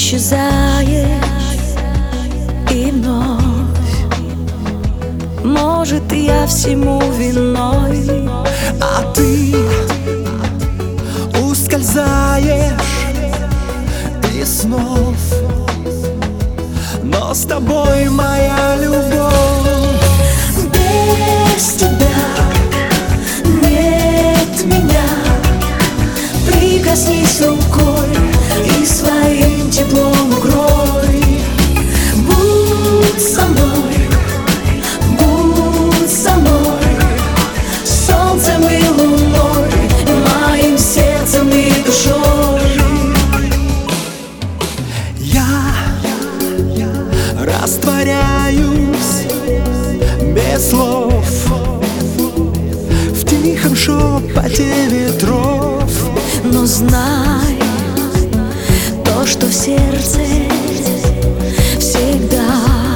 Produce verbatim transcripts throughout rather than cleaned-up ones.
исчезаешь, и вновь. Может, я всему виной, а ты ускользаешь из снов. Но с тобой моя любовь. Без тебя нет меня. Прикоснись рукой и своим теплом укрой. Будь со мной, будь со мной, солнцем и луной, моим сердцем и душой. Я растворяюсь без слов в тихом шепоте ветров. Но знай, то, что в сердце всегда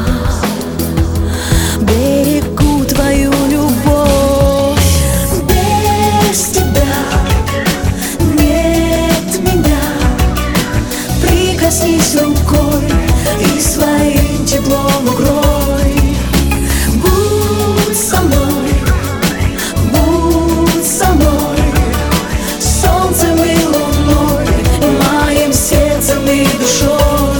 берегу твою любовь. Без тебя нет меня. Прикоснись рукой и своим теплом укрой. Будь со мной, будь со мной, солнцем и луной, моим сердцем и душой.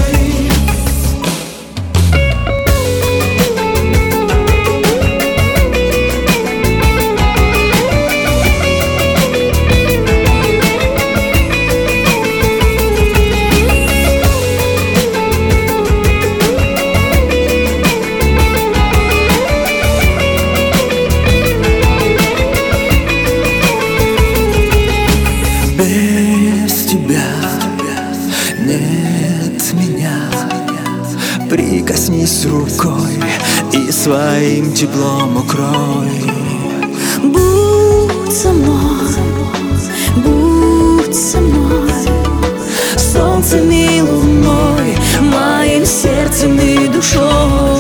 Без тебя нет меня. Прикоснись рукой и своим теплом укрой. Будь со мной, будь со мной, солнцем и луной, моим сердцем и душой.